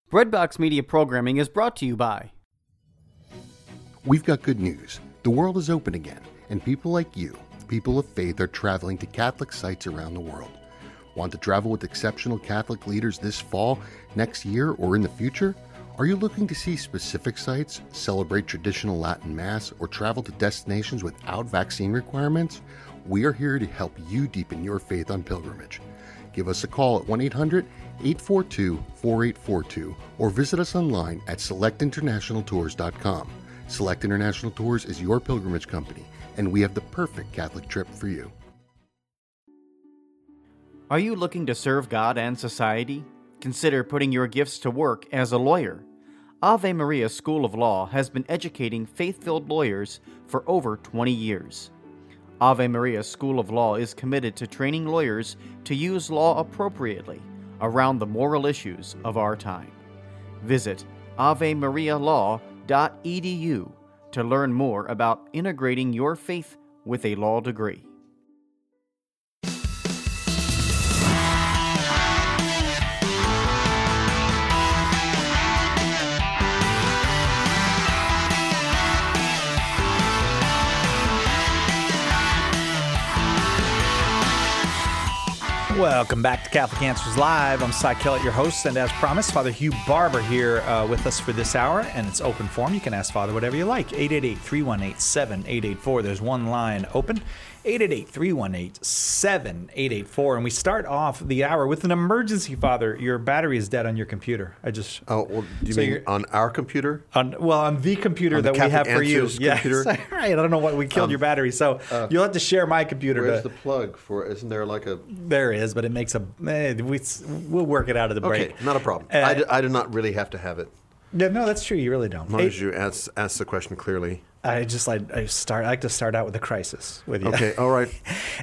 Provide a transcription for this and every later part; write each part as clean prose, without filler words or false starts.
Breadbox Media programming is brought to you by... We've got good news. The world is open again, and people like you, people of faith, are traveling to Catholic sites around the world. Want to travel with exceptional Catholic leaders this fall, next year, or in the future? Are you looking to see specific sites, celebrate traditional Latin Mass, or travel to destinations without vaccine requirements? We are here to help you deepen your faith on pilgrimage. Give us a call at 1-800-842-4842 or visit us online at selectinternationaltours.com. Select International Tours is your pilgrimage company, and we have the perfect Catholic trip for you. Are you looking to serve God and society? Consider putting your gifts to work as a lawyer. Ave Maria School of Law has been educating faith-filled lawyers for over 20 years. Ave Maria School of Law is committed to training lawyers to use law appropriately around the moral issues of our time. Visit avemarialaw.edu to learn more about integrating your faith with a law degree. Welcome back to Catholic Answers Live. I'm Cy Kellett, your host, and as promised, Father Hugh Barber here with us for this hour, and it's open forum. You can ask Father whatever you like. 888-318-7884. There's one line open. 888-318-7884. And we start off the hour with an emergency, Father. Your battery is dead on your computer. Oh, well, do you mean on our computer? On the computer on that the we have for you. Computer? Yes. Right. I don't know what we killed your battery, so you'll have to share my computer. Where's the plug for? Isn't there like a? There is, but it makes a. We'll work it out of the break. Okay, not a problem. I do not really have to have it. Yeah, no, that's true. You really don't. As long as you ask the question clearly. I like to start out with a crisis with you. Okay, all right.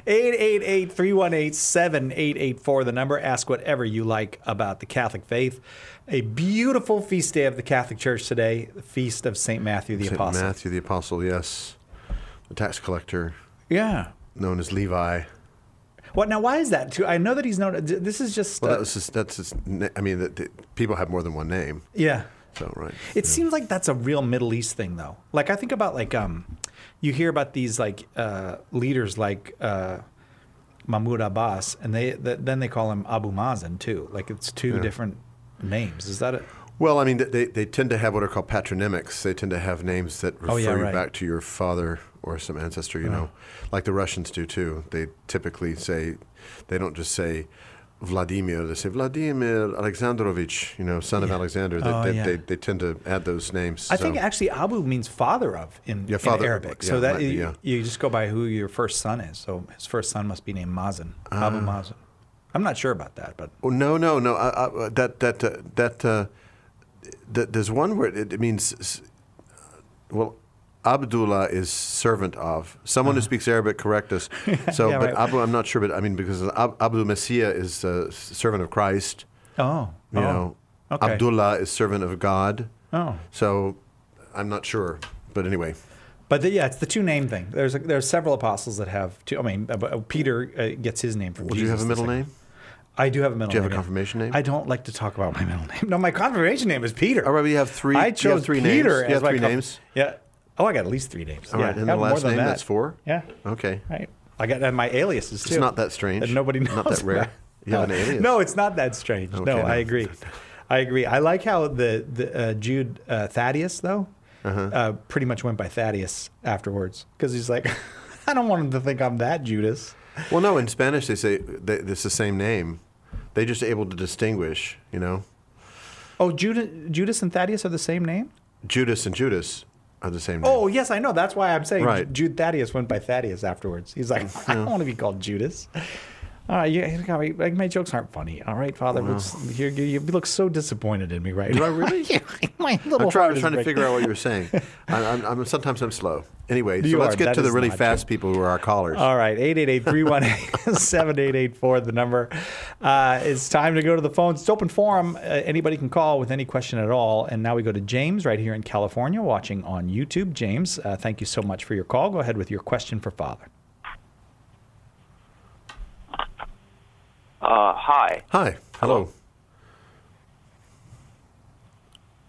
888-318-7884, the number. Ask whatever you like about the Catholic faith. A beautiful feast day of the Catholic Church today, the feast of St. Matthew the Apostle. St. Matthew the Apostle, yes. The tax collector. Yeah. Known as Levi. What now? Why is that? I know that he's known. This is just. Well, that's his. I mean, people have more than one name. Yeah. So, right. It seems like that's a real Middle East thing, though. Like I think about you hear about these leaders like Mahmoud Abbas, and then they call him Abu Mazen too. Like it's two different names. Is that it? Well, I mean, they tend to have what are called patronymics. They tend to have names that refer you back to your father or some ancestor. You know, like the Russians do too. They typically say, they don't just say Vladimir. They say Vladimir Alexandrovich, son of Alexander. They tend to add those names. I think actually Abu means father of in Arabic. So that you just go by who your first son is. So his first son must be named Mazen, Abu Mazen. I'm not sure about that, but no. There's one word. It means Abdullah is servant of. Someone who speaks Arabic, correct us. So, but Abu, I'm not sure, but I mean, because Abdul Messiah is servant of Christ. Okay. Abdullah is servant of God. Oh. So, I'm not sure, but anyway. But it's the two name thing. There's several apostles that have two. I mean, Peter gets his name from Jesus. Do you have a middle name? I do have a middle name. Do you have a confirmation name? I don't like to talk about my middle name. No, my confirmation name is Peter. All right, but you have three. I chose Peter Peter. You have three names. Yeah. Oh, I got at least 3 names. All right, and the last name, that's 4? Yeah. Okay. Right. I got my aliases, too. It's not that strange. And nobody knows. Not that rare. You have an alias. No, it's not that strange. Okay, no, I agree. I like how the Jude Thaddeus, though, pretty much went by Thaddeus afterwards. Because he's like, I don't want him to think I'm that Judas. Well, no, in Spanish they say it's the same name. They're just able to distinguish, Oh, Judas and Thaddeus are the same name? Judas and Judas are the same name. Oh, yes, I know. That's why I'm saying right. Jude Thaddeus went by Thaddeus afterwards. He's like, I don't want to be called Judas. My jokes aren't funny. All right, Father. Well. You look so disappointed in me right now. Do I really? My little I'm trying to figure out what you're saying. Sometimes I'm slow. Anyway, so let's get to the really fast people who are our callers. All right, 888-318-7884, the number. It's time to go to the phones. It's open forum. Anybody can call with any question at all. And now we go to James right here in California watching on YouTube. James, thank you so much for your call. Go ahead with your question for Father. Hi. Hi. Hello.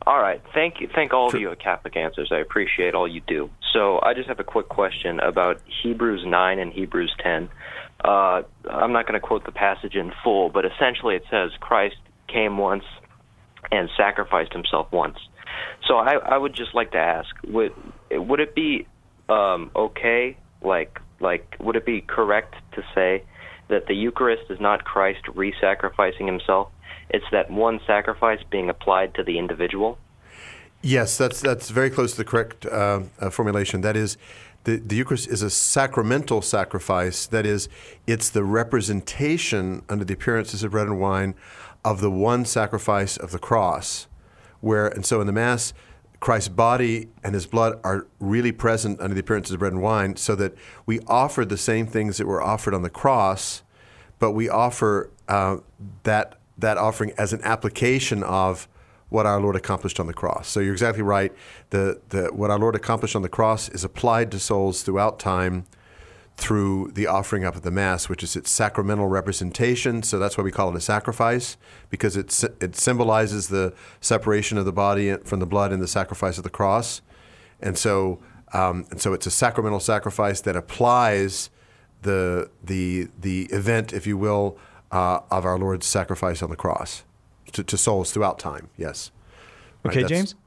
All right. Thank you. Thank all of you at Catholic Answers. I appreciate all you do. So I just have a quick question about Hebrews 9 and Hebrews 10. I'm not going to quote the passage in full, but essentially it says Christ came once and sacrificed himself once. So I would just like to ask, would it be okay, would it be correct to say that the Eucharist is not Christ re-sacrificing himself? It's that one sacrifice being applied to the individual? Yes, that's very close to the correct formulation. That is, the Eucharist is a sacramental sacrifice. That is, it's the representation under the appearances of bread and wine of the one sacrifice of the cross. And so in the Mass, Christ's body and his blood are really present under the appearances of bread and wine, so that we offer the same things that were offered on the cross, but we offer that offering as an application of what our Lord accomplished on the cross. So you're exactly right. What our Lord accomplished on the cross is applied to souls throughout time through the offering up of the Mass, which is its sacramental representation. So that's why we call it a sacrifice, because it symbolizes the separation of the body from the blood in the sacrifice of the cross. And so it's a sacramental sacrifice that applies the event, if you will, of our Lord's sacrifice on the cross to souls throughout time. Yes. Okay, right, James?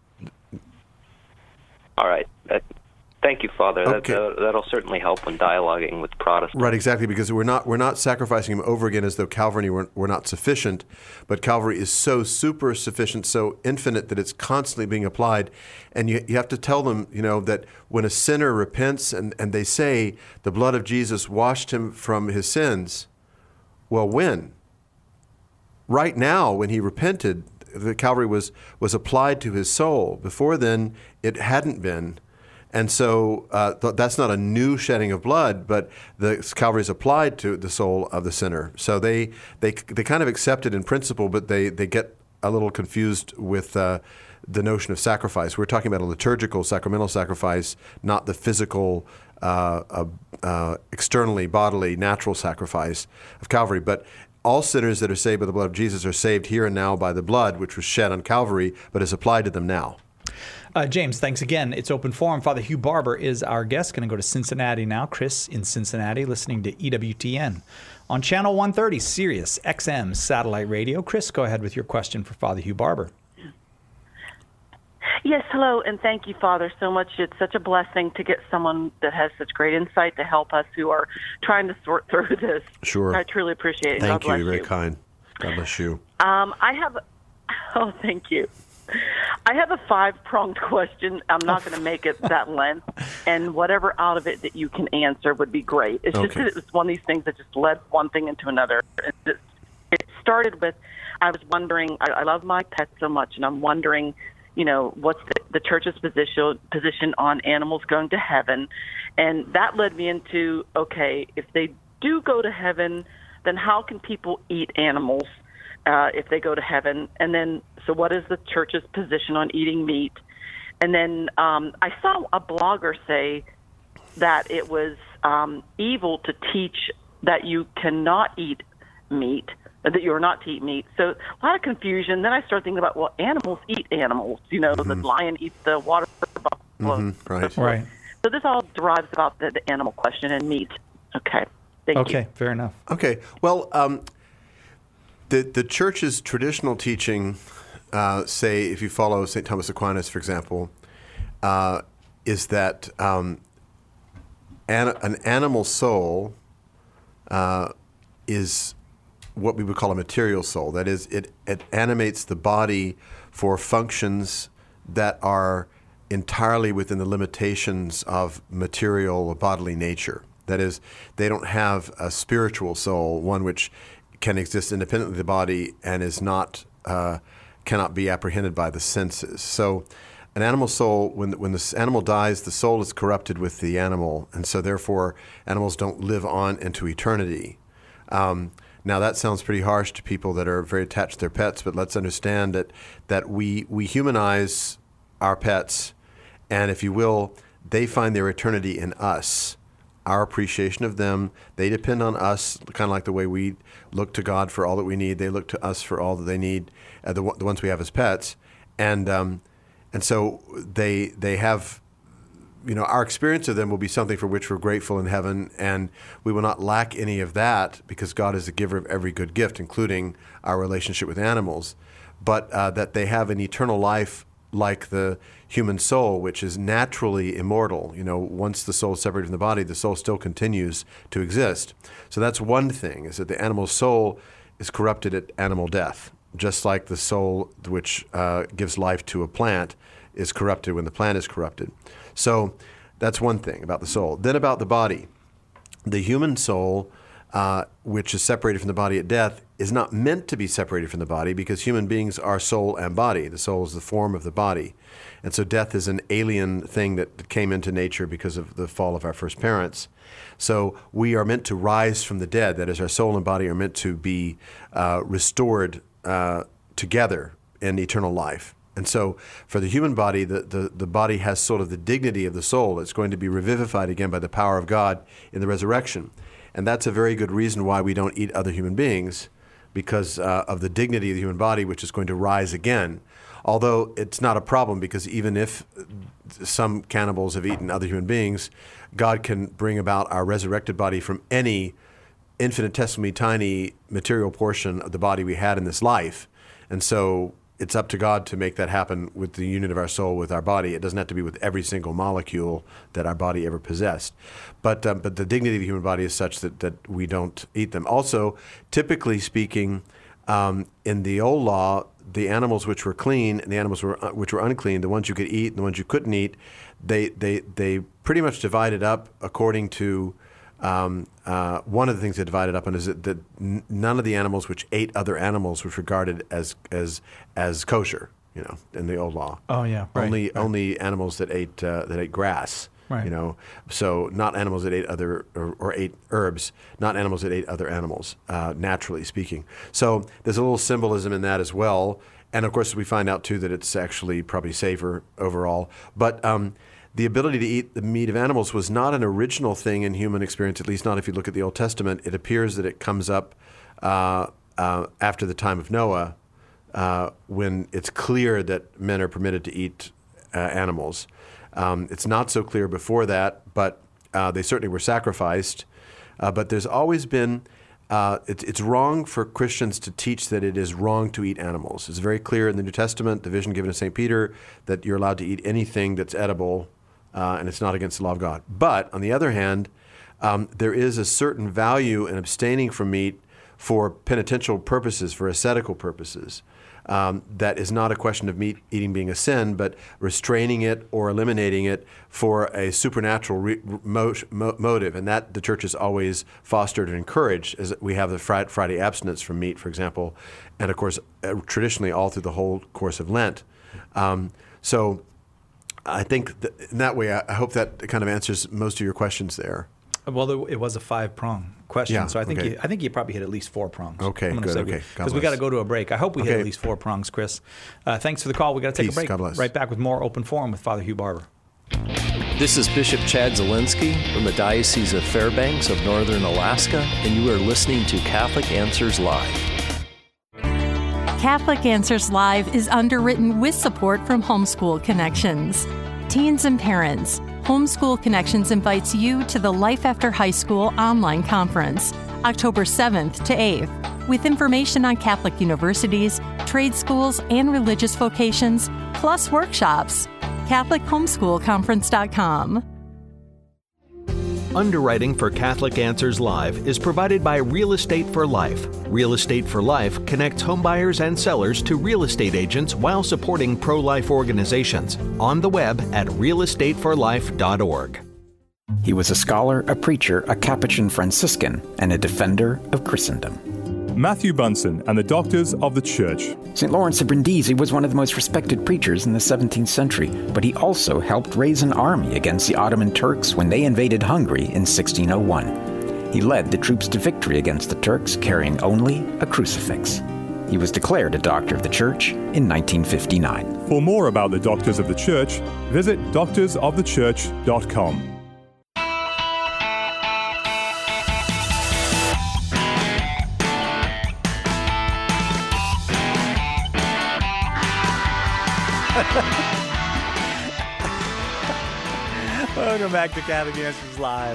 All right. Thank you, Father. Okay. That'll certainly help when dialoguing with Protestants. Right, exactly, because we're not sacrificing him over again as though Calvary were not sufficient, but Calvary is so super sufficient, so infinite that it's constantly being applied. And you have to tell them, that when a sinner repents and they say the blood of Jesus washed him from his sins, well, when? Right now, when he repented, the Calvary was applied to his soul. Before then, it hadn't been. And so that's not a new shedding of blood, but the Calvary is applied to the soul of the sinner. So they kind of accept it in principle, but they get a little confused with the notion of sacrifice. We're talking about a liturgical, sacramental sacrifice, not the physical, externally, bodily, natural sacrifice of Calvary. But all sinners that are saved by the blood of Jesus are saved here and now by the blood, which was shed on Calvary, but is applied to them now. James, thanks again. It's open forum. Father Hugh Barber is our guest. Going to go to Cincinnati now. Chris in Cincinnati, listening to EWTN on Channel 130, Sirius XM Satellite Radio. Chris, go ahead with your question for Father Hugh Barber. Yes, hello, and thank you, Father, so much. It's such a blessing to get someone that has such great insight to help us who are trying to sort through this. Sure. I truly appreciate it. Thank you. You're very kind. God bless you. Thank you. I have a 5-pronged question. I'm not going to make it that length, and whatever out of it that you can answer would be great. It's just that it was one of these things that just led one thing into another. It started with, I was wondering, I love my pets so much, and I'm wondering, what's the church's position on animals going to heaven? And that led me into, okay, if they do go to heaven, then how can people eat animals if they go to heaven? And then, so what is the church's position on eating meat? And then I saw a blogger say that it was evil to teach that you cannot eat meat, that you're not to eat meat. So a lot of confusion. Then I started thinking about, well, animals eat animals. The lion eats the water buffalo. Right. So this all derives about the animal question and meat. Okay. Thank you. Okay, fair enough. Okay. Well, the church's traditional teaching, say, if you follow St. Thomas Aquinas, for example, is that an animal soul is what we would call a material soul. That is, it animates the body for functions that are entirely within the limitations of material or bodily nature. That is, they don't have a spiritual soul, one which can exist independently of the body and is not cannot be apprehended by the senses. So an animal soul, when this animal dies, the soul is corrupted with the animal, and so therefore animals don't live on into eternity. Now that sounds pretty harsh to people that are very attached to their pets, but let's understand that we humanize our pets, and if you will, they find their eternity in us. Our appreciation of them, they depend on us, kind of like the way we look to God for all that we need. They look to us for all that they need, the ones we have as pets. And And so they have, our experience of them will be something for which we're grateful in heaven, and we will not lack any of that because God is the giver of every good gift, including our relationship with animals. But that they have an eternal life like the human soul, which is naturally immortal. Once the soul is separated from the body, the soul still continues to exist. So that's one thing, is that the animal soul is corrupted at animal death, just like the soul which gives life to a plant is corrupted when the plant is corrupted. So that's one thing about the soul. Then about the body. The human soul, which is separated from the body at death, is not meant to be separated from the body because human beings are soul and body. The soul is the form of the body. And so death is an alien thing that came into nature because of the fall of our first parents. So we are meant to rise from the dead. That is, our soul and body are meant to be restored together in eternal life. And so for the human body, the body has sort of the dignity of the soul. It's going to be revivified again by the power of God in the resurrection. And that's a very good reason why we don't eat other human beings, because of the dignity of the human body, which is going to rise again. Although it's not a problem, because even if some cannibals have eaten other human beings, God can bring about our resurrected body from any infinitesimally tiny material portion of the body we had in this life. And so it's up to God to make that happen with the union of our soul with our body. It doesn't have to be with every single molecule that our body ever possessed. But the dignity of the human body is such that we don't eat them. Also, typically speaking, in the old law, the animals which were clean and the animals which were unclean, the ones you could eat and the ones you couldn't eat, they pretty much divided up according to one of the things they divided up on is that none of the animals which ate other animals was regarded as kosher, in the old law. Oh yeah, right. Only animals that ate grass. Right. So not animals that ate other or ate herbs, not animals that ate other animals, naturally speaking. So there's a little symbolism in that as well. And of course, we find out too that it's actually probably safer overall. But the ability to eat the meat of animals was not an original thing in human experience, at least not if you look at the Old Testament. It appears that it comes up after the time of Noah, when it's clear that men are permitted to eat animals. It's not so clear before that, but they certainly were sacrificed. But there's always been, it's wrong for Christians to teach that it is wrong to eat animals. It's very clear in the New Testament, the vision given to St. Peter, that you're allowed to eat anything that's edible, and it's not against the law of God. But on the other hand, there is a certain value in abstaining from meat for penitential purposes, for ascetical purposes. That is not a question of meat eating being a sin, but restraining it or eliminating it for a supernatural motive. And that the church has always fostered and encouraged, as we have the Friday abstinence from meat, for example, and of course, traditionally all through the whole course of Lent. So I think in that way, I hope that kind of answers most of your questions there. Well, it was a 5-prong question, yeah, so I think you probably hit at least 4 prongs. Okay, good. Okay, because we got to go to a break. I hope we hit at least 4 prongs, Chris. Thanks for the call. We got to take a break. God bless. Right back with more Open Forum with Father Hugh Barber. This is Bishop Chad Zielinski from the Diocese of Fairbanks of Northern Alaska, and you are listening to Catholic Answers Live. Catholic Answers Live is underwritten with support from Homeschool Connections. Teens and parents, Homeschool Connections invites you to the Life After High School online conference, October 7th to 8th, with information on Catholic universities, trade schools, and religious vocations, plus workshops. CatholicHomeschoolConference.com. Underwriting for Catholic Answers Live is provided by Real Estate for Life. Real Estate for Life connects homebuyers and sellers to real estate agents while supporting pro-life organizations. On the web at realestateforlife.org. He was a scholar, a preacher, a Capuchin Franciscan, and a defender of Christendom. Matthew Bunsen and the Doctors of the Church. St. Lawrence of Brindisi was one of the most respected preachers in the 17th century, but he also helped raise an army against the Ottoman Turks when they invaded Hungary in 1601. He led the troops to victory against the Turks, carrying only a crucifix. He was declared a Doctor of the Church in 1959. For more about the Doctors of the Church, visit doctorsofthechurch.com. Welcome back to Catholic Answers Live.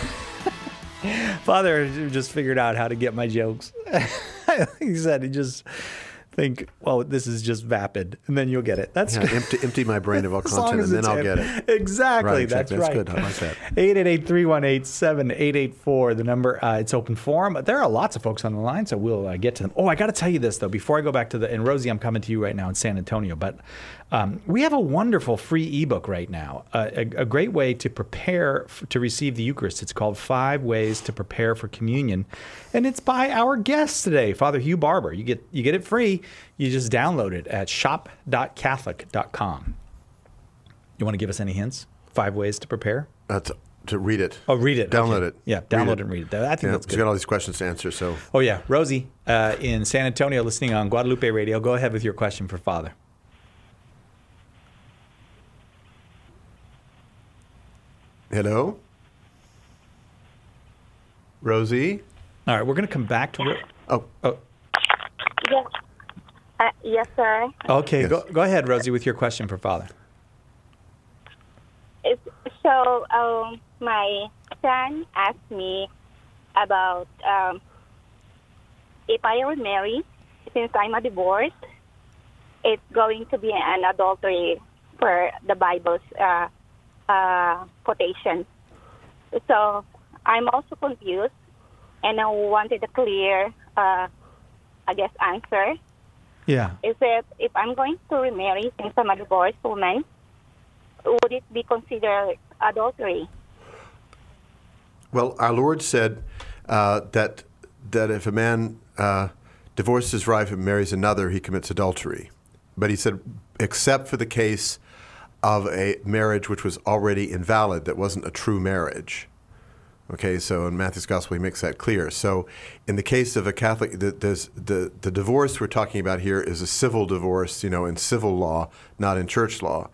Father just figured out how to get my jokes. He said he just think, well, this is just vapid, and then you'll get it. That's empty my brain of all content, and then I'll get it. Exactly. That's right. That's good. I like that. 888-318-7884, the number. It's open forum. There are lots of folks on the line, so we'll get to them. Oh, I got to tell you this, though, before I go back to and Rosie, I'm coming to you right now in San Antonio, but we have a wonderful free ebook right now, a great way to prepare to receive the Eucharist. It's called 5 Ways to Prepare for Communion, and it's by our guest today, Father Hugh Barber. You get it free. You just download it at shop.catholic.com. You want to give us any hints? 5 ways to prepare? To read it. Oh, read it. Download it. Yeah, download it and read it. I think that's good. We've got all these questions to answer. So. Oh, yeah. Rosie in San Antonio listening on Guadalupe Radio. Go ahead with your question for Father. Hello? Rosie? All right, we're going to come back to... Oh. Yes. Yes, sir. Okay, yes. Go ahead, Rosie, with your question for Father. My son asked me about if I were married, since I'm a divorce, it's going to be an adultery for the Bible's quotation. So I'm also confused, and I wanted a clear, answer. Yeah. Is that if I'm going to remarry since I'm a divorced woman, would it be considered adultery? Well, our Lord said that if a man divorces his wife and marries another, he commits adultery. But he said, except for the case of a marriage which was already invalid, that wasn't a true marriage. Okay, so in Matthew's Gospel, he makes that clear. So in the case of a Catholic, the divorce we're talking about here is a civil divorce, in civil law, not in church law.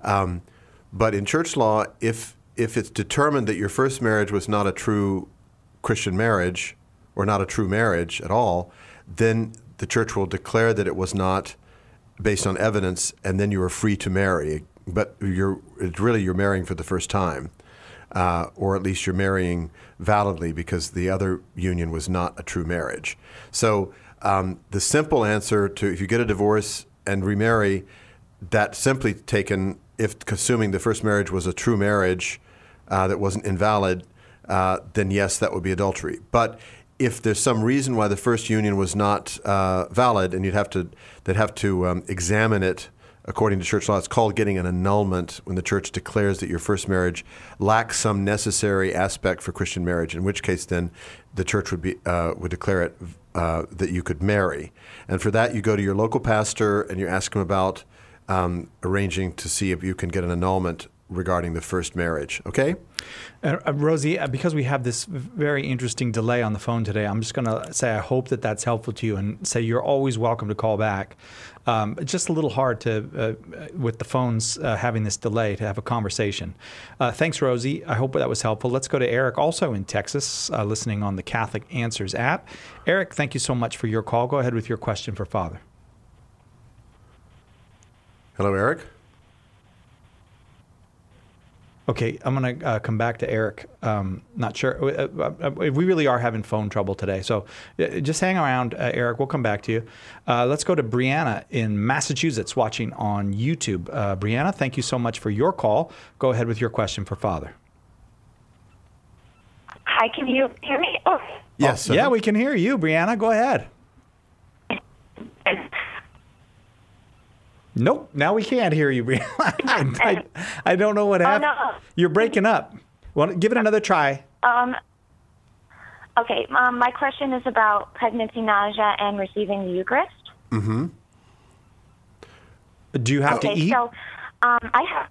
But in church law, if it's determined that your first marriage was not a true Christian marriage or not a true marriage at all, then the church will declare that it was not based on evidence, and then you are free to marry. But you're marrying for the first time. Or at least you're marrying validly because the other union was not a true marriage. So the simple answer to if you get a divorce and remarry, that's simply taken, if assuming the first marriage was a true marriage that wasn't invalid, then yes, that would be adultery. But if there's some reason why the first union was not valid, and they'd have to examine it. According to church law, it's called getting an annulment when the church declares that your first marriage lacks some necessary aspect for Christian marriage, in which case then the church would declare it that you could marry. And for that, you go to your local pastor and you ask him about arranging to see if you can get an annulment regarding the first marriage. Okay? Rosie, because we have this very interesting delay on the phone today, I'm just going to say I hope that that's helpful to you, and say you're always welcome to call back. It's just a little hard to, with the phones having this delay, to have a conversation. Thanks, Rosie. I hope that was helpful. Let's go to Eric, also in Texas, listening on the Catholic Answers app. Eric, thank you so much for your call. Go ahead with your question for Father. Hello, Eric. Okay, I'm going to come back to Eric. Not sure. We really are having phone trouble today. So just hang around, Eric. We'll come back to you. Let's go to Brianna in Massachusetts watching on YouTube. Brianna, thank you so much for your call. Go ahead with your question for Father. Hi, can you hear me? Oh. Yes. Yeah, we can hear you, Brianna. Go ahead. Nope, now we can't hear you, Brianna. I don't know what happened. Oh, no. You're breaking up. Well, give it another try. Okay, my question is about pregnancy, nausea, and receiving the Eucharist. Mm-hmm. Do you have to eat? So, I have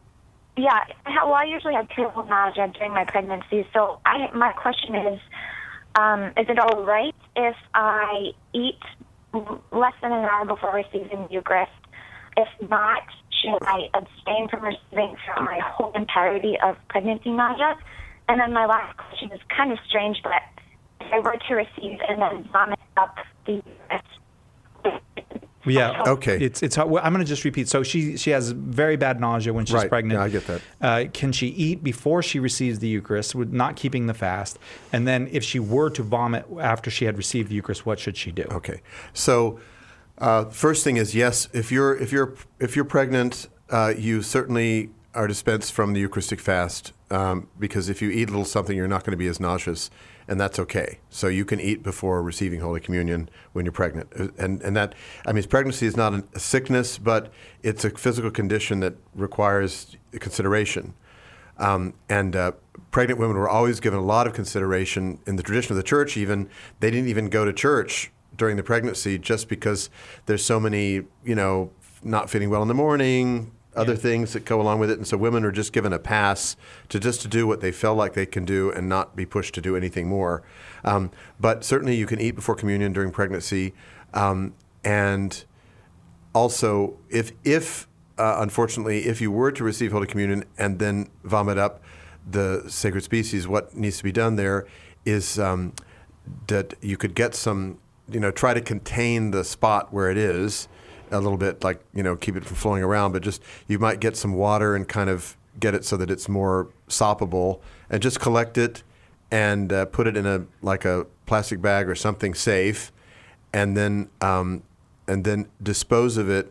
I usually have terrible nausea during my pregnancy. So my question is it all right if I eat less than an hour before receiving the Eucharist? If not, should I abstain from receiving throughout my whole entirety of pregnancy nausea? And then my last question is kind of strange, but if I were to receive and then vomit up the Yeah. Okay. It's. I'm going to just repeat. So she has very bad nausea when she's pregnant. Yeah, I get that. Can she eat before she receives the Eucharist, with not keeping the fast? And then, if she were to vomit after she had received the Eucharist, what should she do? Okay. So, first thing is, yes, if you're pregnant, you certainly are dispensed from the Eucharistic fast, because if you eat a little something, you're not going to be as nauseous, and that's okay. So you can eat before receiving Holy Communion when you're pregnant. And that, I mean, pregnancy is not a sickness, but it's a physical condition that requires consideration. Pregnant women were always given a lot of consideration in the tradition of the church. Even they didn't even go to church during the pregnancy just because there's so many, not feeling well in the morning, other things that go along with it. And so women are just given a pass to do what they feel like they can do and not be pushed to do anything more. But certainly you can eat before communion during pregnancy. And also, if unfortunately, if you were to receive Holy Communion and then vomit up the sacred species, what needs to be done there is that you could get some, try to contain the spot where it is a little bit, like, keep it from flowing around, but just you might get some water and kind of get it so that it's more soppable, and just collect it and put it in a plastic bag or something safe, and then dispose of it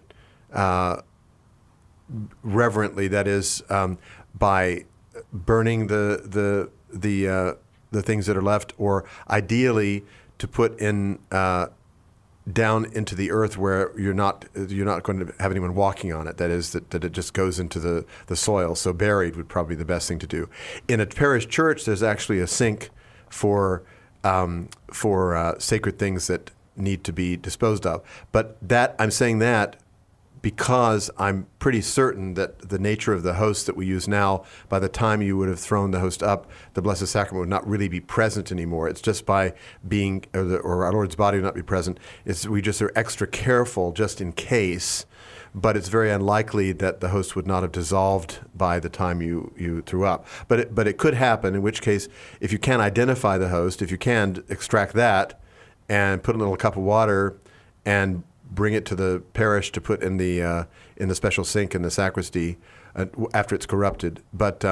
reverently. That is, by burning the things that are left, or ideally to put in down into the earth where you're not going to have anyone walking on it. That is, that it just goes into the soil. So buried would probably be the best thing to do. In a parish church, there's actually a sink for sacred things that need to be disposed of. But I'm saying that because I'm pretty certain that the nature of the host that we use now, by the time you would have thrown the host up, the Blessed Sacrament would not really be present anymore. It's just by being, or our Lord's body would not be present. We just are extra careful just in case, but it's very unlikely that the host would not have dissolved by the time you threw up. But it could happen, in which case, if you can identify the host, if you can extract that and put in a little cup of water and bring it to the parish to put in the special sink in the sacristy after it's corrupted. But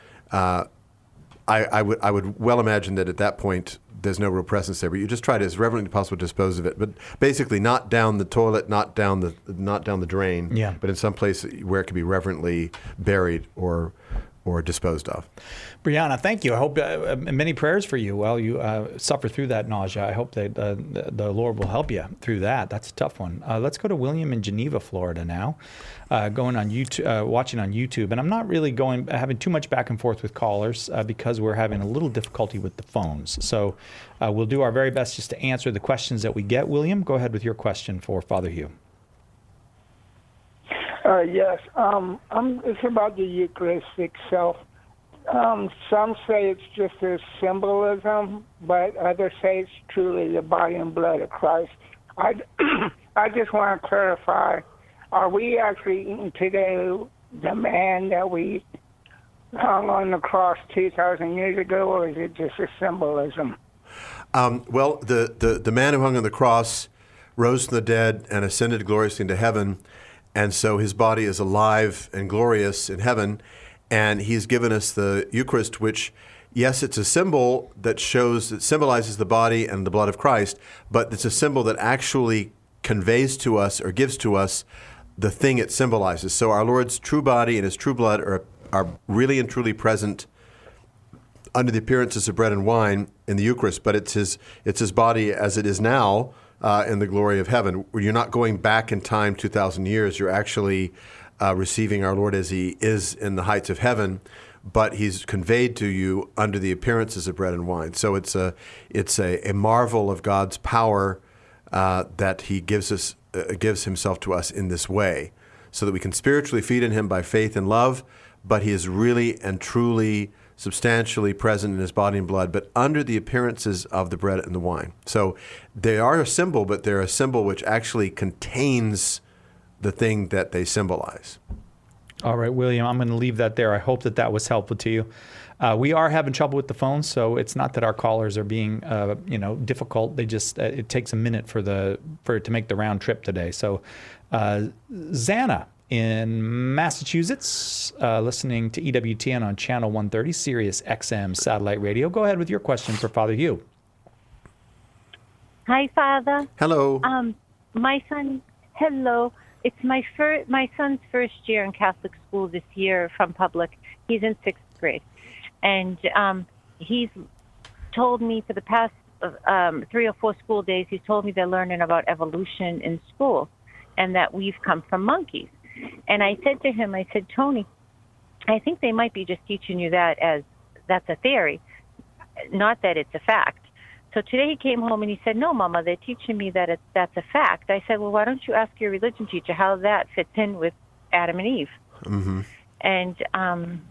I would well imagine that at that point there's no real presence there. But you just try to, as reverently as possible, dispose of it. But basically, not down the toilet, not down the drain. Yeah. But in some place where it can be reverently buried or disposed of. Brianna, thank you. I hope many prayers for you while you suffer through that nausea. I hope that the Lord will help you through that. That's a tough one. Let's go to William in Geneva, Florida now, going on YouTube, watching on YouTube. And I'm not really having too much back and forth with callers because we're having a little difficulty with the phones. So we'll do our very best just to answer the questions that we get. William, go ahead with your question for Father Hugh. Yes. It's about the Eucharist itself. Some say it's just a symbolism, but others say it's truly the body and blood of Christ. I just want to clarify, are we actually eating today the man that we hung on the cross 2,000 years ago, or is it just a symbolism? Well, the man who hung on the cross rose from the dead and ascended gloriously into heaven, and so his body is alive and glorious in heaven. And he's given us the Eucharist, which, yes, it's a symbol that symbolizes the body and the blood of Christ, but it's a symbol that actually conveys to us or gives to us the thing it symbolizes. So our Lord's true body and his true blood are really and truly present under the appearances of bread and wine in the Eucharist, but it's his body as it is now in the glory of heaven. You're not going back in time 2,000 years. You're actually receiving our Lord as he is in the heights of heaven, but he's conveyed to you under the appearances of bread and wine. So it's a marvel of God's power that he gives himself to us in this way, so that we can spiritually feed in him by faith and love, but he is really and truly substantially present in his body and blood, but under the appearances of the bread and the wine. So they are a symbol, but they're a symbol which actually contains the thing that they symbolize. All right, William, I'm going to leave that there. I hope that was helpful to you. We are having trouble with the phone, so it's not that our callers are being, difficult. They just it takes a minute for it to make the round trip today. So, Zana in Massachusetts, listening to EWTN on channel 130, Sirius XM satellite radio. Go ahead with your question for Father Hugh. Hi, Father. Hello. My son. Hello. It's my son's first year in Catholic school this year from public. He's in 6th grade. And he's told me for the past 3 or 4 school days, he's told me they're learning about evolution in school and that we've come from monkeys. And I said to him, Tony, I think they might be just teaching you that as that's a theory, not that it's a fact. So today he came home and he said, no, Mama, they're teaching me that that's a fact. I said, well, why don't you ask your religion teacher how that fits in with Adam and Eve? Mm-hmm. And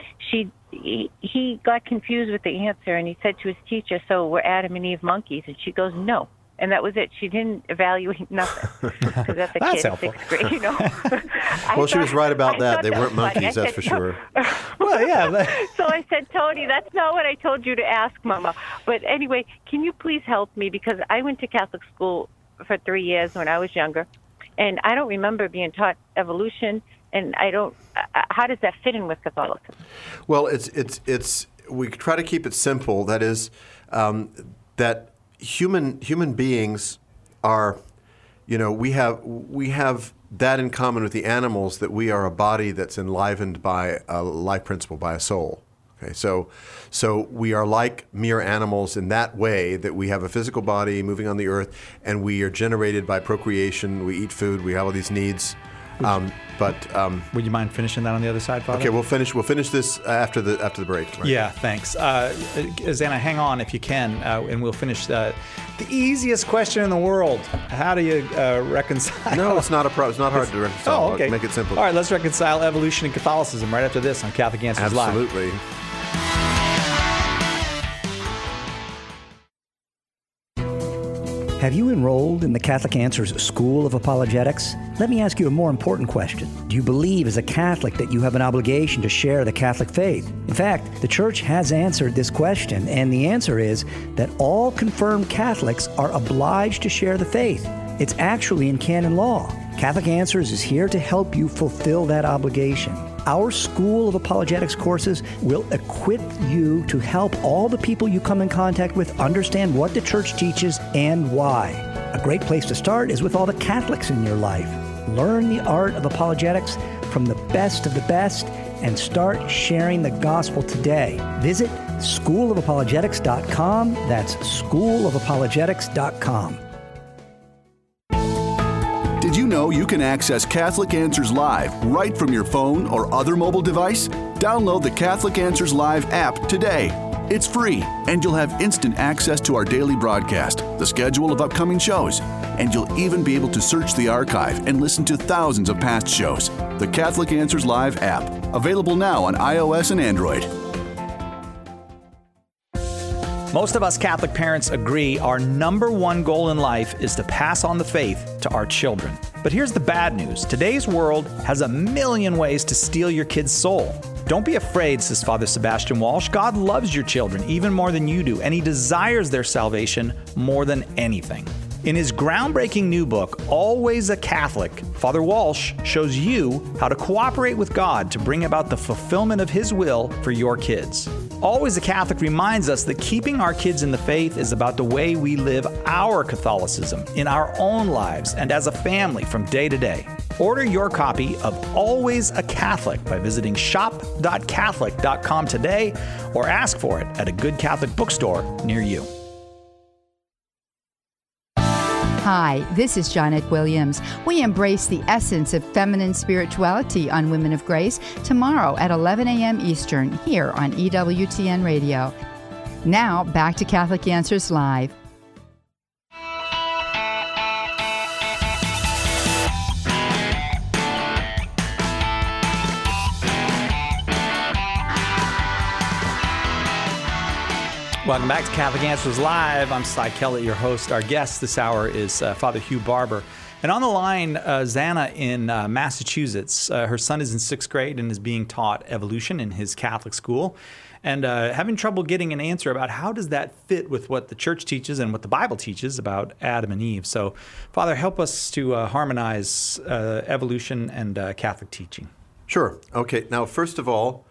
he got confused with the answer, and he said to his teacher, so we're Adam and Eve monkeys? And she goes, no. And that was it. She didn't evaluate nothing. Because that's a kid in 6th grade, Well, she was right about that. They weren't monkeys, that's for sure. Well, yeah. So I said, Tony, that's not what I told you to ask, Mama. But anyway, can you please help me? Because I went to Catholic school for 3 years when I was younger, and I don't remember being taught evolution. And I don't. How does that fit in with Catholicism? Well, it's we try to keep it simple. That is, that human beings are, we have that in common with the animals, that we are a body that's enlivened by a life principle, by a soul. Okay, so we are like mere animals in that way, that we have a physical body moving on the earth, and we are generated by procreation. We eat food. We have all these needs. Would you mind finishing that on the other side, Father? Okay, we'll finish this after the break. Right? Yeah, thanks. Zana, hang on if you can, and we'll finish the easiest question in the world. How do you reconcile? No, it's not It's not hard to reconcile. Oh, okay. Make it simple. All right, let's reconcile evolution and Catholicism right after this on Catholic Answers Live. Absolutely. Have you enrolled in the Catholic Answers School of Apologetics? Let me ask you a more important question. Do you believe as a Catholic that you have an obligation to share the Catholic faith? In fact, the Church has answered this question, and the answer is that all confirmed Catholics are obliged to share the faith. It's actually in canon law. Catholic Answers is here to help you fulfill that obligation. Our School of Apologetics courses will equip you to help all the people you come in contact with understand what the Church teaches and why. A great place to start is with all the Catholics in your life. Learn the art of apologetics from the best of the best and start sharing the gospel today. Visit schoolofapologetics.com. That's schoolofapologetics.com. Did you know you can access Catholic Answers Live right from your phone or other mobile device? Download the Catholic Answers Live app today. It's free, and you'll have instant access to our daily broadcast, the schedule of upcoming shows, and you'll even be able to search the archive and listen to thousands of past shows. The Catholic Answers Live app, available now on iOS and Android. Most of us Catholic parents agree our number one goal in life is to pass on the faith to our children. But here's the bad news. Today's world has a million ways to steal your kid's soul. Don't be afraid, says Father Sebastian Walsh. God loves your children even more than you do, and He desires their salvation more than anything. In his groundbreaking new book, Always a Catholic, Father Walsh shows you how to cooperate with God to bring about the fulfillment of His will for your kids. Always a Catholic reminds us that keeping our kids in the faith is about the way we live our Catholicism in our own lives and as a family from day to day. Order your copy of Always a Catholic by visiting shop.catholic.com today or ask for it at a good Catholic bookstore near you. Hi, this is Janet Williams. We embrace the essence of feminine spirituality on Women of Grace tomorrow at 11 a.m. Eastern here on EWTN Radio. Now, back to Catholic Answers Live. Welcome back to Catholic Answers Live. I'm Cy Kellett, your host. Our guest this hour is Father Hugh Barber. And on the line, Zana in Massachusetts. Her son is in 6th grade and is being taught evolution in his Catholic school, and having trouble getting an answer about how does that fit with what the church teaches and what the Bible teaches about Adam and Eve. So, Father, help us to harmonize evolution and Catholic teaching. Sure. Okay. Now, first of all,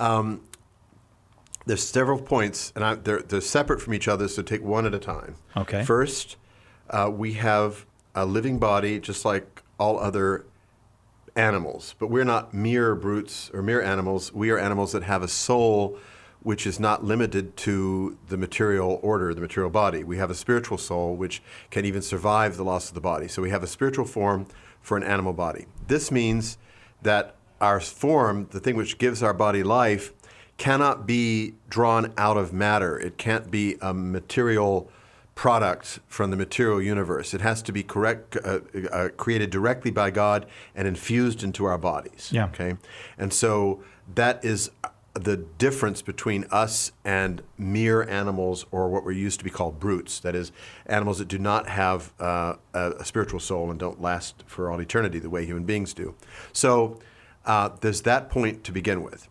there's several points, and they're separate from each other, so take one at a time. Okay. First, we have a living body just like all other animals, but we're not mere brutes or mere animals. We are animals that have a soul which is not limited to the material order, the material body. We have a spiritual soul which can even survive the loss of the body. So we have a spiritual form for an animal body. This means that our form, the thing which gives our body life, cannot be drawn out of matter. It can't be a material product from the material universe. It has to be created directly by God and infused into our bodies. Yeah. Okay, and so that is the difference between us and mere animals, or what were used to be called brutes. That is, animals that do not have a spiritual soul and don't last for all eternity the way human beings do. So there's that point to begin with.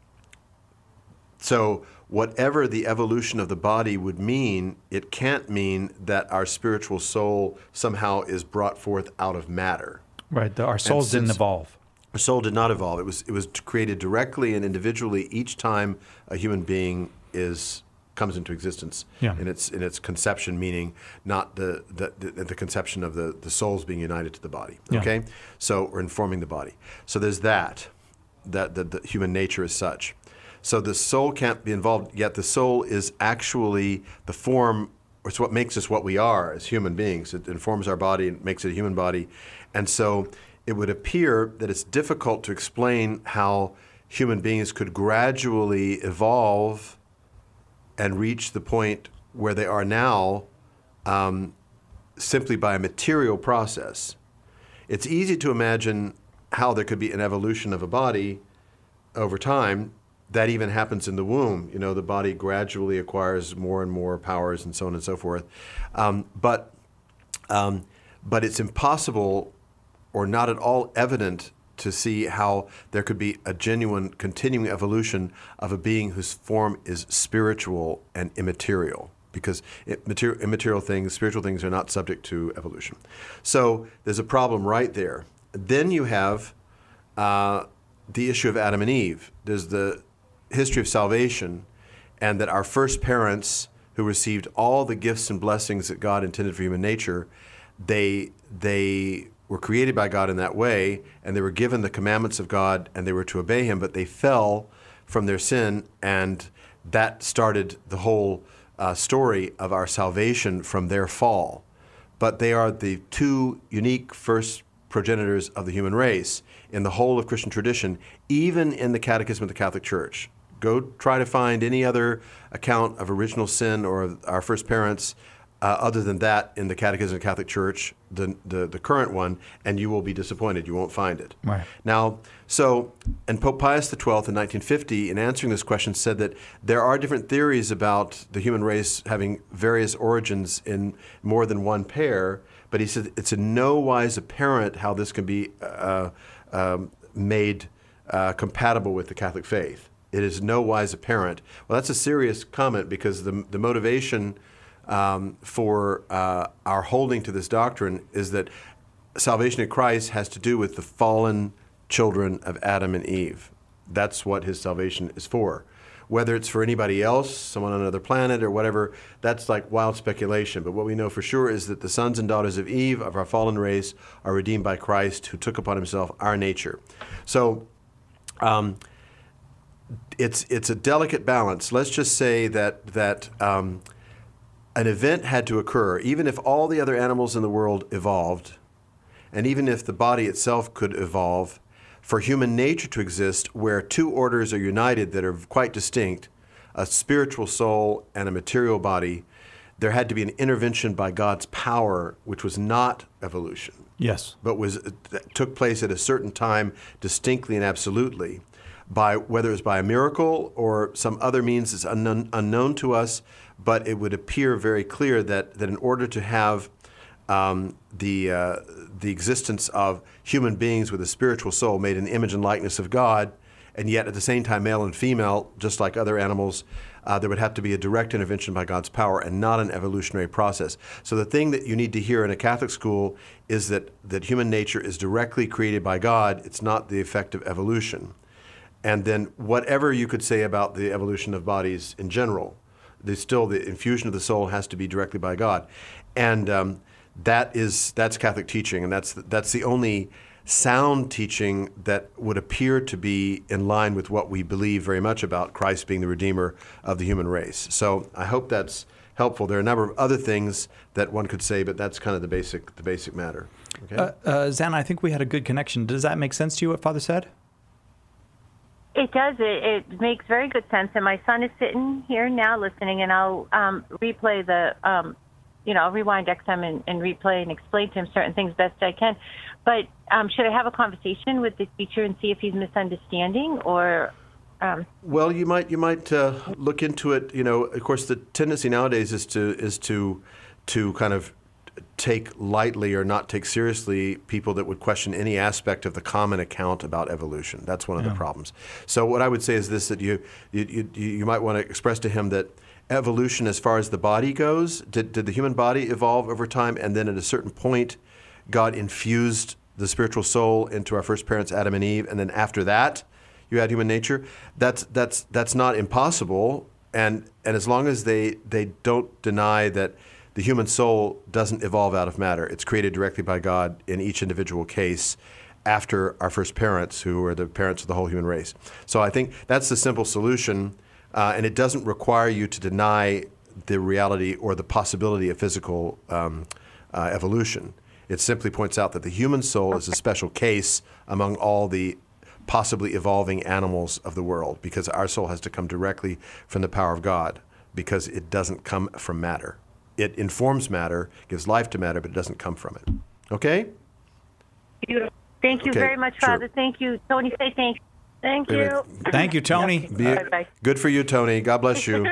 So whatever the evolution of the body would mean, it can't mean that our spiritual soul somehow is brought forth out of matter. Right. Our souls didn't evolve. Our soul did not evolve. It was created directly and individually each time a human being comes into existence. Yeah. in its conception, meaning not the conception of the souls being united to the body. Okay, Yeah. So we're informing the body. So there's that the human nature is such. So the soul can't be involved, yet the soul is actually the form, or it's what makes us what we are as human beings. It informs our body and makes it a human body. And so it would appear that it's difficult to explain how human beings could gradually evolve and reach the point where they are now simply by a material process. It's easy to imagine how there could be an evolution of a body over time. That even happens in the womb. You know, the body gradually acquires more and more powers and so on and so forth. But it's impossible or not at all evident to see how there could be a genuine continuing evolution of a being whose form is spiritual and immaterial, because immaterial things, spiritual things, are not subject to evolution. So there's a problem right there. Then you have the issue of Adam and Eve. There's the history of salvation, and that our first parents, who received all the gifts and blessings that God intended for human nature, they were created by God in that way, and they were given the commandments of God, and they were to obey Him, but they fell from their sin, and that started the whole story of our salvation from their fall. But they are the two unique first progenitors of the human race in the whole of Christian tradition, even in the Catechism of the Catholic Church. Go try to find any other account of original sin or of our first parents other than that in the Catechism of the Catholic Church, the current one, and you will be disappointed. You won't find it. Right. Now, and Pope Pius XII in 1950, in answering this question, said that there are different theories about the human race having various origins in more than one pair, but he said it's in no wise apparent how this can be made compatible with the Catholic faith. It is no wise apparent. Well, that's a serious comment, because the motivation for our holding to this doctrine is that salvation in Christ has to do with the fallen children of Adam and Eve. That's what his salvation is for. Whether it's for anybody else, someone on another planet or whatever, that's like wild speculation. But what we know for sure is that the sons and daughters of Eve, of our fallen race, are redeemed by Christ, who took upon himself our nature. So it's a delicate balance. Let's just say that an event had to occur, even if all the other animals in the world evolved, and even if the body itself could evolve, for human nature to exist where two orders are united that are quite distinct, a spiritual soul and a material body, there had to be an intervention by God's power, which was not evolution. Yes. But took place at a certain time distinctly and absolutely, by whether it was by a miracle or some other means that's unknown to us, but it would appear very clear that in order to have the existence of human beings with a spiritual soul made in the image and likeness of God, and yet at the same time male and female, just like other animals, there would have to be a direct intervention by God's power and not an evolutionary process. So the thing that you need to hear in a Catholic school is that human nature is directly created by God. It's not the effect of evolution. And then whatever you could say about the evolution of bodies in general, the infusion of the soul has to be directly by God. And that's Catholic teaching, and that's the only sound teaching that would appear to be in line with what we believe very much about Christ being the Redeemer of the human race. So I hope that's helpful. There are a number of other things that one could say, but that's kind of the basic matter. Okay? Zana, I think we had a good connection. Does that make sense to you, what Father said? It does. It makes very good sense. And my son is sitting here now listening, and I'll replay I'll rewind XM and replay and explain to him certain things best I can. But should I have a conversation with the teacher and see if he's misunderstanding, or? Well, you might look into it. Of course, the tendency nowadays is to kind of take lightly or not take seriously people that would question any aspect of the common account about evolution. That's one of the problems. So what I would say is this: that you might want to express to him that evolution, as far as the body goes, did the human body evolve over time, and then at a certain point, God infused the spiritual soul into our first parents, Adam and Eve, and then after that, you had human nature. That's not impossible, and as long as they don't deny that the human soul doesn't evolve out of matter, it's created directly by God in each individual case after our first parents, who are the parents of the whole human race. So I think that's the simple solution, and it doesn't require you to deny the reality or the possibility of physical evolution. It simply points out that the human soul is a special case among all the possibly evolving animals of the world, because our soul has to come directly from the power of God, because it doesn't come from matter. It informs matter, gives life to matter, but it doesn't come from it. Okay? Beautiful. Thank you very much, Father. Thank you. Tony, say thanks. Thank you. Thank you, Tony. Bye-bye. Good for you, Tony. God bless you.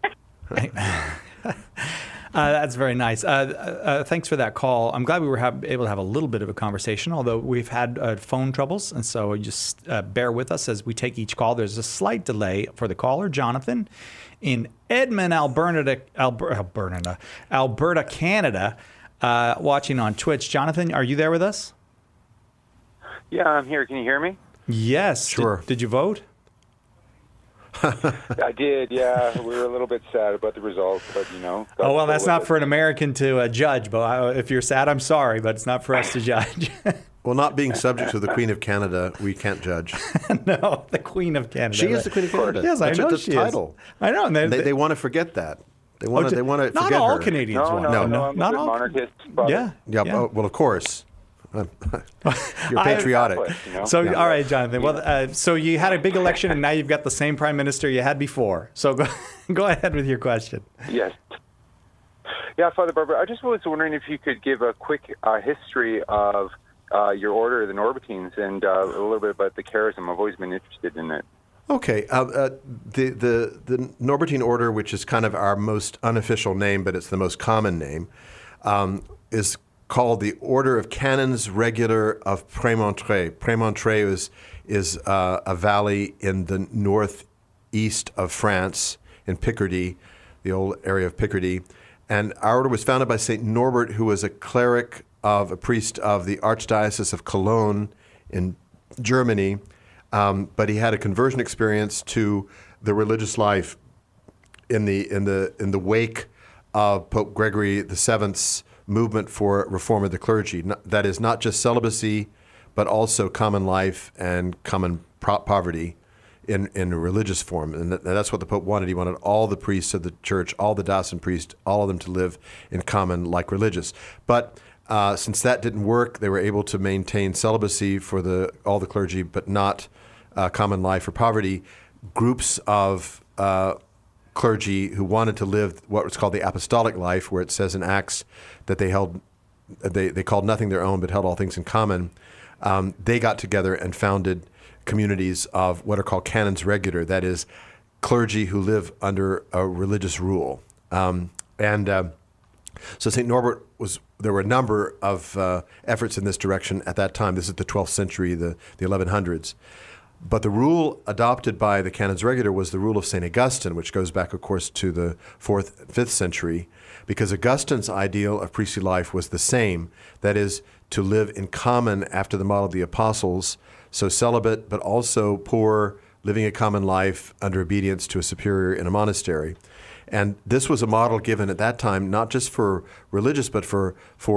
That's very nice. Thanks for that call. I'm glad we were able to have a little bit of a conversation, although we've had phone troubles, and so just bear with us as we take each call. There's a slight delay for the caller, Jonathan, in Edmond, Alberta, Canada, watching on Twitch. Jonathan, are you there with us? Yeah, I'm here. Can you hear me? Yes. Sure. Did you vote? I did, yeah. We were a little bit sad about the results, but, Oh, well, that's not for an American to judge, but if you're sad, I'm sorry, but it's not for us to judge. Well, not being subject to the Queen of Canada, we can't judge. No, the Queen of Canada. She is the Queen of Canada. Yes, I know she title. Is. I know. And they want to forget that. They want to forget her. Not all Canadians want to. No, not all. Monarchist. Yeah. Oh, well, of course. You're patriotic. So, all right, Jonathan. Well, so you had a big election, and now you've got the same prime minister you had before. So go ahead with your question. Yes. Yeah, Father Barber, I just was wondering if you could give a quick history of your order, the Norbertines, and a little bit about the charism. I've always been interested in it. Okay. The Norbertine order, which is kind of our most unofficial name, but it's the most common name, is called the Order of Canons Regular of Prémontré. Prémontré is a valley in the northeast of France, in Picardy, the old area of Picardy. And our order was founded by St. Norbert, who was a priest of the Archdiocese of Cologne in Germany. But he had a conversion experience to the religious life in the wake of Pope Gregory VII's movement for reform of the clergy. That is not just celibacy, but also common life and common poverty in a religious form. And that's what the Pope wanted. He wanted all the priests of the church, all the diocesan priests, all of them to live in common like religious. But since that didn't work, they were able to maintain celibacy for all the clergy, but not common life or poverty. Groups of clergy who wanted to live what was called the apostolic life, where it says in Acts that they called nothing their own but held all things in common. They got together and founded communities of what are called canons regular, that is, clergy who live under a religious rule. And So St. Norbert there were a number of efforts in this direction at that time. This is the 12th century, the 1100s. But the rule adopted by the Canons Regular was the rule of St. Augustine, which goes back, of course, to the 4th and 5th century, because Augustine's ideal of priestly life was the same, that is, to live in common after the model of the apostles, so celibate, but also poor, living a common life under obedience to a superior in a monastery. And this was a model given at that time, not just for religious, but for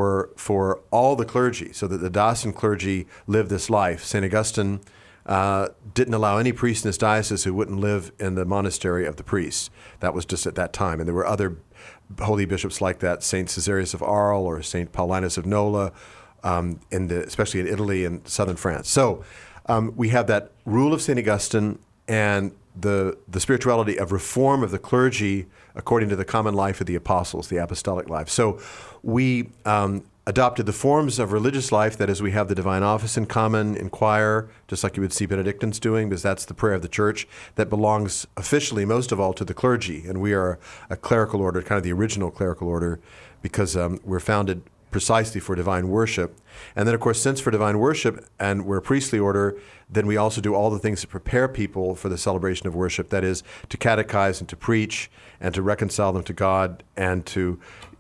all the clergy, so that the diocesan clergy lived this life. St. Augustine didn't allow any priest in his diocese who wouldn't live in the monastery of the priests. That was just at that time. And there were other holy bishops like that, St. Caesarius of Arles or St. Paulinus of Nola, especially in Italy and southern France. So we have that rule of St. Augustine and the spirituality of reform of the clergy according to the common life of the apostles, the apostolic life. So we adopted the forms of religious life, that is, we have the divine office in common, in choir, just like you would see Benedictines doing, because that's the prayer of the church that belongs officially, most of all, to the clergy. And we are a clerical order, kind of the original clerical order, because we're founded precisely for divine worship. And then, of course, since for divine worship and we're a priestly order, then we also do all the things to prepare people for the celebration of worship, that is, to catechize and to preach and to reconcile them to God and to,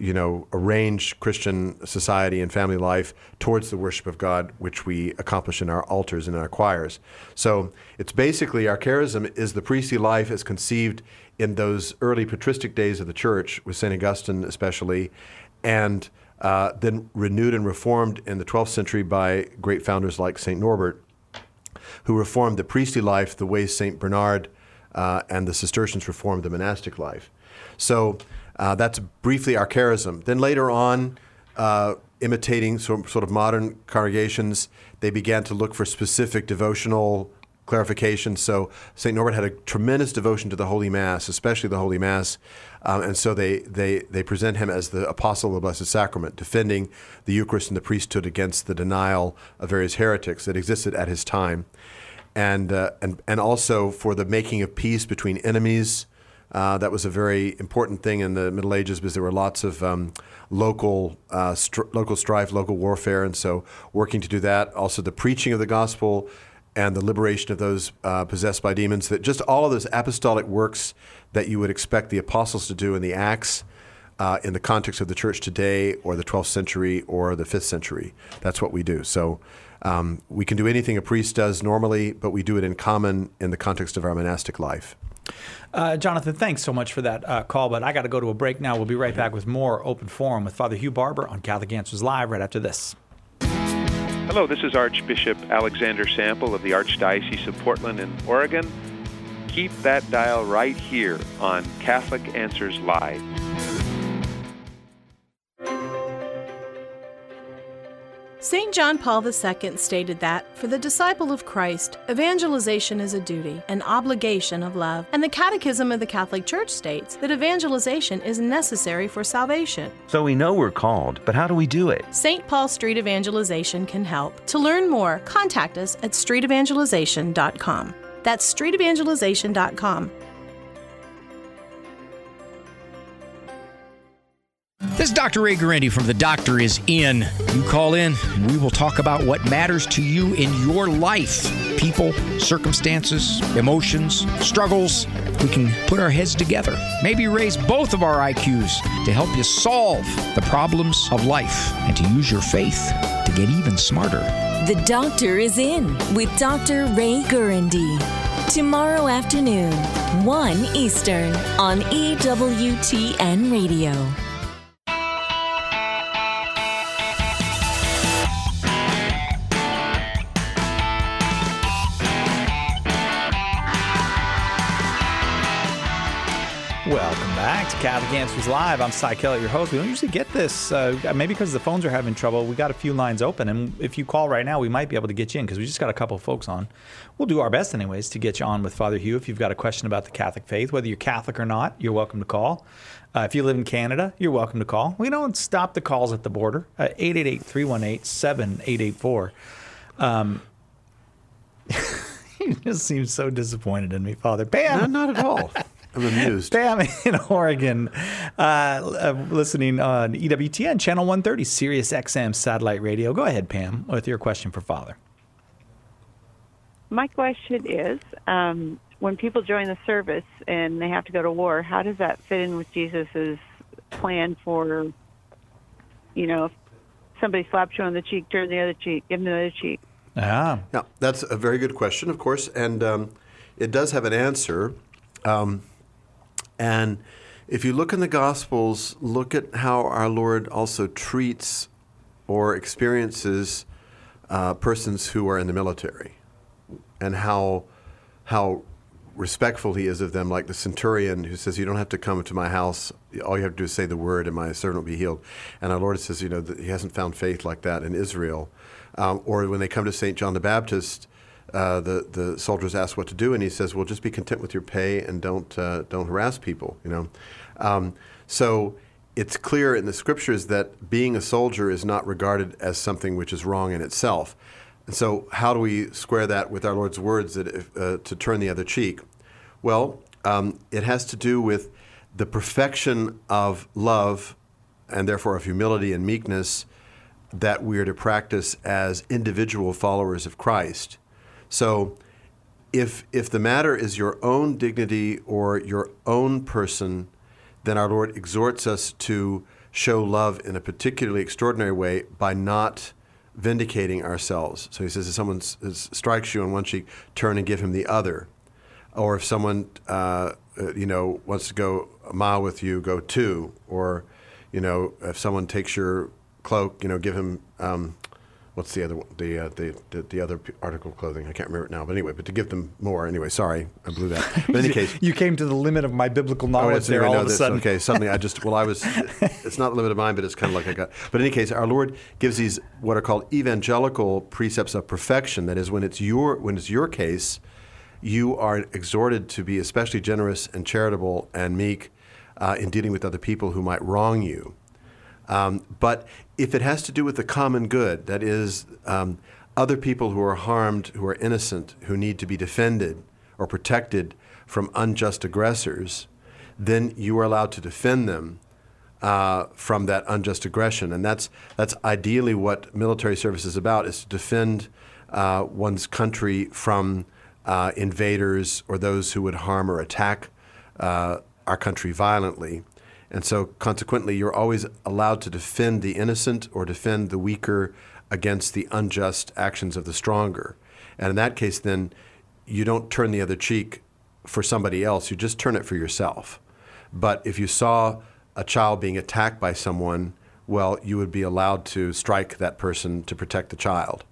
arrange Christian society and family life towards the worship of God, which we accomplish in our altars and in our choirs. So it's basically, our charism is the priestly life as conceived in those early patristic days of the church, with St. Augustine especially, and then renewed and reformed in the 12th century by great founders like St. Norbert, who reformed the priestly life the way St. Bernard and the Cistercians reformed the monastic life. So that's briefly our charism. Then later on, imitating sort of modern congregations, they began to look for specific devotional clarification. So St. Norbert had a tremendous devotion to the Holy Mass, especially the Holy Mass, and so they present him as the apostle of the Blessed Sacrament, defending the Eucharist and the priesthood against the denial of various heretics that existed at his time, and also for the making of peace between enemies. That was a very important thing in the Middle Ages, because there were lots of local strife, local warfare, and so working to do that. Also the preaching of the gospel and the liberation of those possessed by demons, that just all of those apostolic works that you would expect the apostles to do in the Acts in the context of the church today, or the 12th century or the 5th century. That's what we do. So we can do anything a priest does normally, but we do it in common in the context of our monastic life. Jonathan, thanks so much for that call, but I got to go to a break now. We'll be right back with more Open Forum with Father Hugh Barber on Catholic Answers Live right after this. Hello, this is Archbishop Alexander Sample of the Archdiocese of Portland in Oregon. Keep that dial right here on Catholic Answers Live. St. John Paul II stated that, for the disciple of Christ, evangelization is a duty, an obligation of love, and the Catechism of the Catholic Church states that evangelization is necessary for salvation. So we know we're called, but how do we do it? St. Paul Street Evangelization can help. To learn more, contact us at streetevangelization.com. That's streetevangelization.com. This is Dr. Ray Guarendi from The Doctor Is In. You call in, and we will talk about what matters to you in your life. People, circumstances, emotions, struggles. We can put our heads together, maybe raise both of our IQs to help you solve the problems of life and to use your faith to get even smarter. The Doctor Is In with Dr. Ray Guarendi. Tomorrow afternoon, 1 Eastern on EWTN Radio. Welcome back to Catholic Answers Live. I'm Cy Kellett, your host. We don't usually get this, maybe because the phones are having trouble. We got a few lines open, and if you call right now, we might be able to get you in because we just got a couple of folks on. We'll do our best anyways to get you on with Father Hugh. If you've got a question about the Catholic faith, whether you're Catholic or not, you're welcome to call. If you live in Canada, you're welcome to call. We don't stop the calls at the border. 888-318-7884. You just seem so disappointed in me, Father. Bam! No, not at all. I'm amused. Pam in Oregon, listening on EWTN, Channel 130, Sirius XM Satellite Radio. Go ahead, Pam, with your question for Father. My question is, when people join the service and they have to go to war, how does that fit in with Jesus' plan for, if somebody slaps you on the cheek, turn the other cheek, give them the other cheek? Yeah, that's a very good question, of course, and it does have an answer. And if you look in the Gospels, look at how our Lord also treats or experiences persons who are in the military, and how respectful he is of them, like the centurion who says, you don't have to come to my house. All you have to do is say the word and my servant will be healed. And our Lord says, that he hasn't found faith like that in Israel. Or when they come to St. John the Baptist, the soldiers ask what to do, and he says, well, just be content with your pay and don't harass people, So it's clear in the scriptures that being a soldier is not regarded as something which is wrong in itself. And so how do we square that with our Lord's words that to turn the other cheek? Well, it has to do with the perfection of love and therefore of humility and meekness that we are to practice as individual followers of Christ. So if the matter is your own dignity or your own person, then our Lord exhorts us to show love in a particularly extraordinary way by not vindicating ourselves. So he says, if someone strikes you on one cheek, turn and give him the other. Or if someone, wants to go a mile with you, go two. Or, if someone takes your cloak, give him, what's the other one? The other article of clothing. I can't remember it now. But anyway, to give them more. Anyway, sorry, I blew that. But in any case. You came to the limit of my biblical knowledge there all of a sudden. Okay, suddenly it's not the limit of mine, but it's kind of like I got. But in any case, our Lord gives these what are called evangelical precepts of perfection. That is, when it's your case, you are exhorted to be especially generous and charitable and meek in dealing with other people who might wrong you. But if it has to do with the common good, that is, other people who are harmed, who are innocent, who need to be defended or protected from unjust aggressors, then you are allowed to defend them from that unjust aggression. And that's ideally what military service is about, is to defend one's country from invaders or those who would harm or attack our country violently. And so consequently, you're always allowed to defend the innocent or defend the weaker against the unjust actions of the stronger. And in that case, then, you don't turn the other cheek for somebody else. You just turn it for yourself. But if you saw a child being attacked by someone, well, you would be allowed to strike that person to protect the child.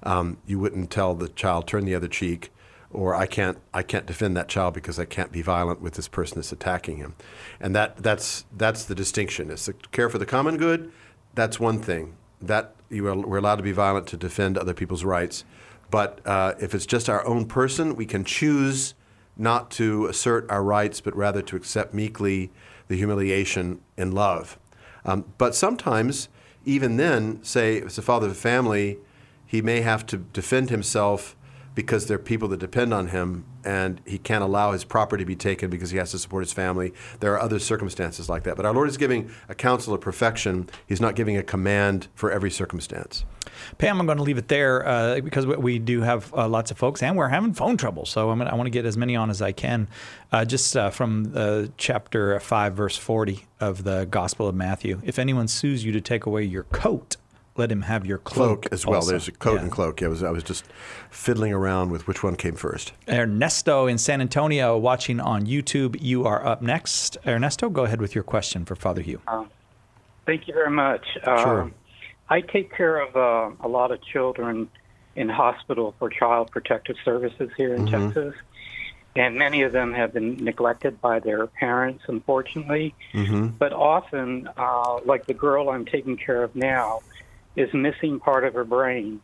You wouldn't tell the child, turn the other cheek, or I can't defend that child because I can't be violent with this person that's attacking him. And that's the distinction. It's to care for the common good. That's one thing. That we're allowed to be violent to defend other people's rights. But if it's just our own person, we can choose not to assert our rights, but rather to accept meekly the humiliation in love. But sometimes, even then, say if it's a father of a family, he may have to defend himself because there are people that depend on him, and he can't allow his property to be taken because he has to support his family. There are other circumstances like that. But our Lord is giving a counsel of perfection. He's not giving a command for every circumstance. Pam, I'm going to leave it there because we do have lots of folks, and we're having phone trouble. So I want to get as many on as I can. Just from chapter 5, verse 40 of the Gospel of Matthew. If anyone sues you to take away your coat, let him have your cloak as well. Also. There's a coat and cloak. I was just fiddling around with which one came first. Ernesto in San Antonio watching on YouTube. You are up next. Ernesto, go ahead with your question for Father Hugh. Thank you very much. Sure. I take care of a lot of children in hospital for Child Protective Services here in Texas. And many of them have been neglected by their parents, unfortunately. But often, like the girl I'm taking care of now, is missing part of her brain,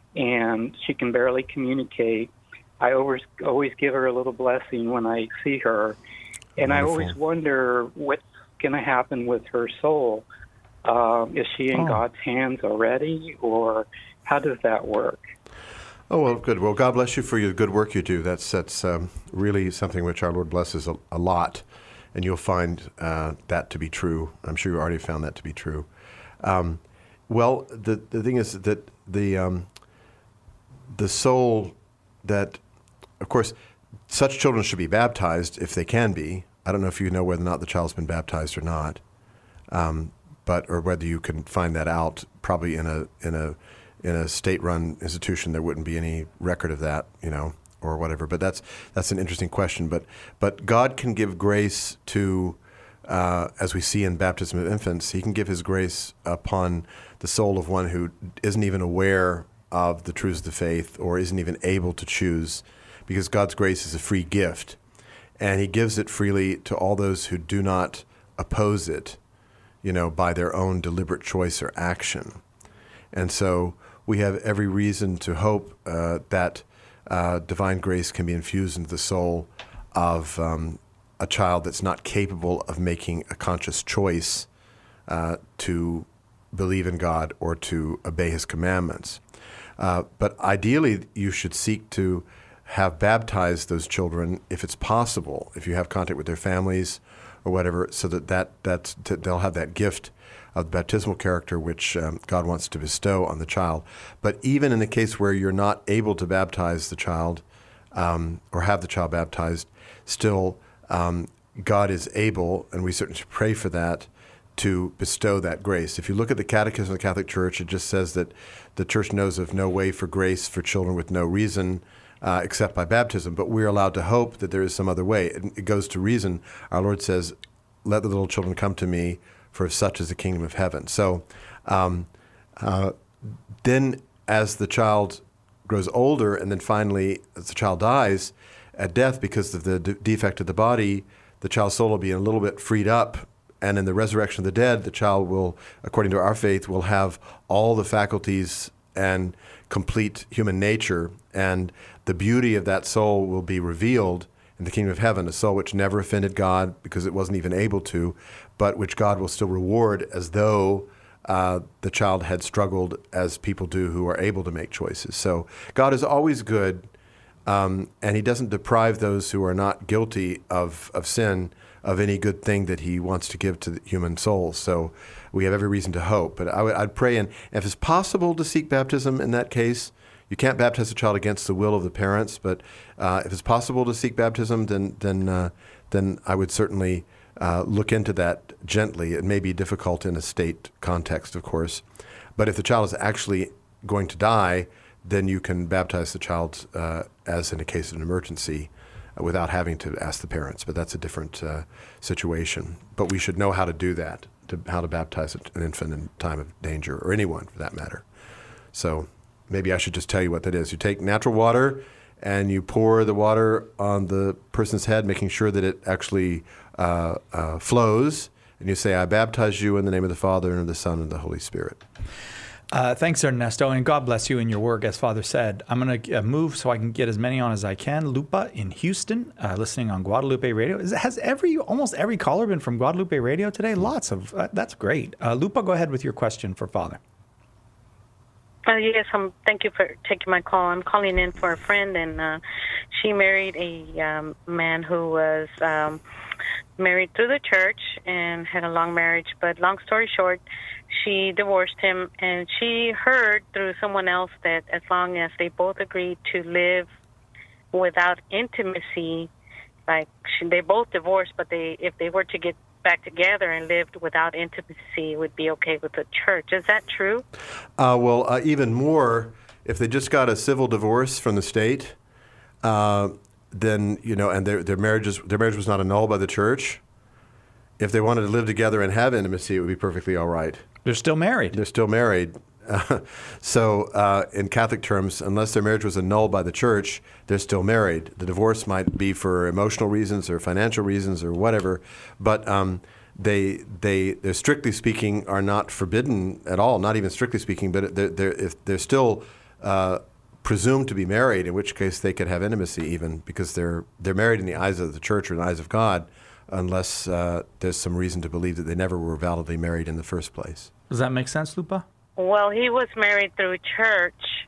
and she can barely communicate. I always give her a little blessing when I see her, and Wonderful. I always wonder what's going to happen with her soul. Is she in God's hands already, or how does that work? Oh, well, good. Well, God bless you for your good work you do. That's really something which our Lord blesses a lot, and you'll find that to be true. I'm sure you already found that to be true. Well, the thing is that the soul that, of course, such children should be baptized if they can be. I don't know if you know whether or not the child's been baptized or not, or whether you can find that out. Probably in a state-run institution, there wouldn't be any record of that, or whatever. But that's an interesting question. But God can give grace to, as we see in baptism of infants, He can give His grace upon the soul of one who isn't even aware of the truths of the faith or isn't even able to choose, because God's grace is a free gift, and He gives it freely to all those who do not oppose it, by their own deliberate choice or action. And so we have every reason to hope that divine grace can be infused into the soul of a child that's not capable of making a conscious choice to believe in God or to obey His commandments. But ideally, you should seek to have baptized those children if it's possible, if you have contact with their families or whatever, so that they'll have that gift of baptismal character which God wants to bestow on the child. But even in the case where you're not able to baptize the child or have the child baptized, still God is able, and we certainly should pray for that, to bestow that grace. If you look at the Catechism of the Catholic Church, it just says that the Church knows of no way for grace for children with no reason except by baptism. But we're allowed to hope that there is some other way. It goes to reason. Our Lord says, "Let the little children come to me, for such is the kingdom of heaven." So then as the child grows older, and then finally as the child dies at death because of the defect of the body, the child's soul will be a little bit freed up. And in the resurrection of the dead, the child will, according to our faith, will have all the faculties and complete human nature. And the beauty of that soul will be revealed in the kingdom of heaven, a soul which never offended God because it wasn't even able to, but which God will still reward as though the child had struggled as people do who are able to make choices. So God is always good, and He doesn't deprive those who are not guilty of sin of any good thing that He wants to give to the human souls. So we have every reason to hope. But I'd pray, and if it's possible to seek baptism in that case, you can't baptize a child against the will of the parents, but if it's possible to seek baptism, then I would certainly look into that gently. It may be difficult in a state context, of course. But if the child is actually going to die, then you can baptize the child as in a case of an emergency, without having to ask the parents. But that's a different situation. But we should know how to do that, how to baptize an infant in time of danger, or anyone for that matter. So maybe I should just tell you what that is. You take natural water and you pour the water on the person's head, making sure that it actually flows. And you say, "I baptize you in the name of the Father, and of the Son, and of the Holy Spirit." Thanks, Ernesto, and God bless you in your work, as Father said. I'm going to move so I can get as many on as I can. Lupa in Houston, listening on Guadalupe Radio. Has almost every caller been from Guadalupe Radio today? Lots of. That's great. Lupa, go ahead with your question for Father. Yes, thank you for taking my call. I'm calling in for a friend, and she married a man who was married through the church and had a long marriage. But long story short, she divorced him, and she heard through someone else that as long as they both agreed to live without intimacy, they both divorced, but if they were to get back together and lived without intimacy, would be okay with the church. Is that true? Well, even more, if they just got a civil divorce from the state, then and their marriage was not annulled by the church. If they wanted to live together and have intimacy, it would be perfectly all right. They're still married. They're still married. So in Catholic terms, unless their marriage was annulled by the church, they're still married. The divorce might be for emotional reasons or financial reasons or whatever, but they strictly speaking are not forbidden at all. Not even strictly speaking, but if they're still presumed to be married, in which case they could have intimacy even because they're married in the eyes of the church or in the eyes of God, unless there's some reason to believe that they never were validly married in the first place. Does that make sense, Lupa? Well, he was married through church.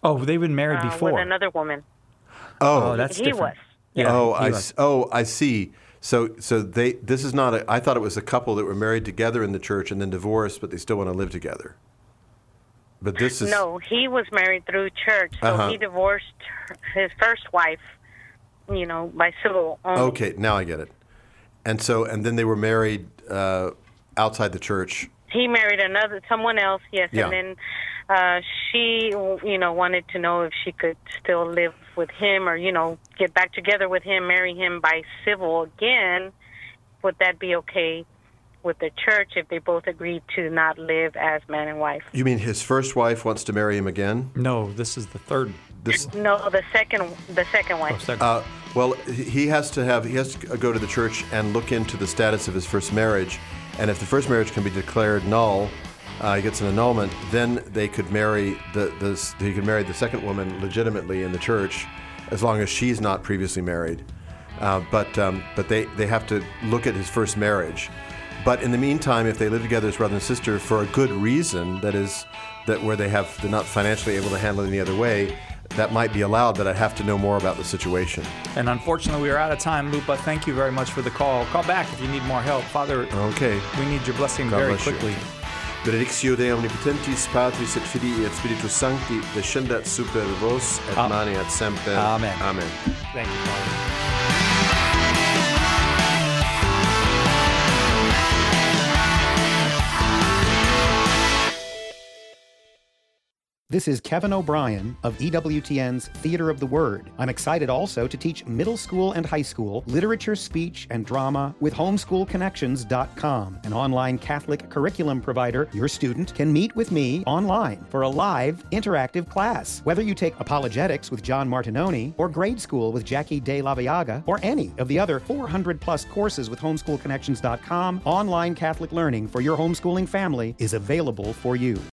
Oh, they've been married before. With another woman. Oh, that's he different. was. Yeah, I see. So this is not I thought it was a couple that were married together in the church and then divorced, but they still want to live together. But this is... No, he was married through church, so he divorced his first wife, by civil only. Okay, now I get it. And then they were married outside the church. He married someone else, yes, Yeah. and then she, wanted to know if she could still live with him or, get back together with him, marry him by civil again. Would that be okay with the church if they both agreed to not live as man and wife? You mean his first wife wants to marry him again? No, this is the third. No, the second wife. Well, he has to go to the church and look into the status of his first marriage, and if the first marriage can be declared null, he gets an annulment. Then they could marry the second woman legitimately in the church, as long as she's not previously married. But they have to look at his first marriage. But in the meantime, if they live together as brother and sister for a good reason, where they're not financially able to handle it any other way, that might be allowed, but I'd have to know more about the situation. And unfortunately, we are out of time, Lupa. Thank you very much for the call. Call back if you need more help. Father, okay. We need your blessing God very bless quickly. You. Benedictio Dei omnipotentis, Patris et Filii et Spiritus Sancti, descendat super vos et maneat semper. Amen. Amen. Thank you, Father. This is Kevin O'Brien of EWTN's Theater of the Word. I'm excited also to teach middle school and high school literature, speech, and drama with homeschoolconnections.com, an online Catholic curriculum provider. Your student can meet with me online for a live, interactive class. Whether you take apologetics with John Martinoni, or grade school with Jackie De La Viaga, or any of the other 400-plus courses with homeschoolconnections.com, online Catholic learning for your homeschooling family is available for you.